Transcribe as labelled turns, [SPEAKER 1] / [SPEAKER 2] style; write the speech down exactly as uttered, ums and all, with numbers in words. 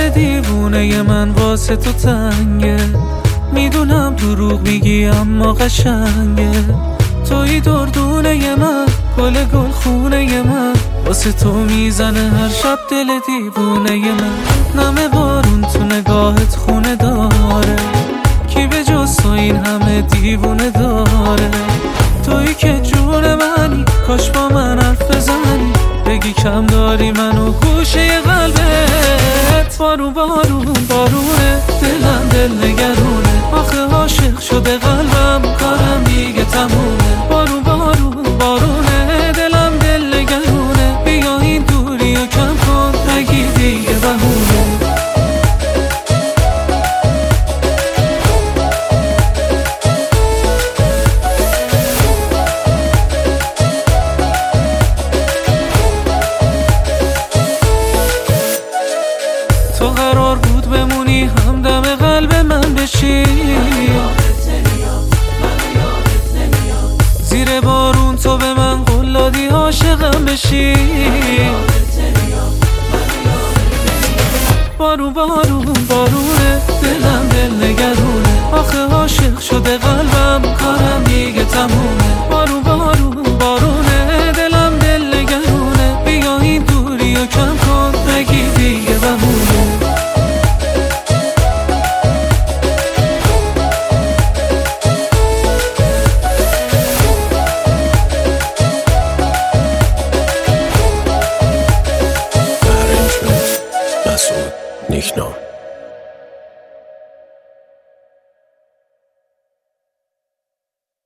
[SPEAKER 1] دل دیوونه من واسه تو تنگه، میدونم دروغ میگی اما قشنگه. توی دردونه من، گل گل خونه من، واسه تو میزنه هر شب دل دیوونه من. نمه بارون تو نگاهت خونه داره، کی به جز تو این همه دیوونه داره. توی که جون منی، کاش با من حرف بزنی، بگی کم داری منو گوشه قلبت. بارون بارون بارونه، دلم دل نگرونه، آخه عاشق شده قلبم، کارم دیگه تمومه. بارون بارون بارونه، دلم دل نگرونه، بیا این دوری رو کم کن، نگی دیگه بهونه. تو قرار بود بمونی همدم قلب من بشی، زیر بارون تو به من قول دادی عاشقم بشی. بارون بارون بارونه، دلم دل نگرونه، آخه عاشق شده قلبم، کارم دیگه تمومه. بارون بارون بارونه، دلم دل نگرونه، بیا این دوری رو کم کن، نگی دیگه بهونه.
[SPEAKER 2] مسعود نیکنام.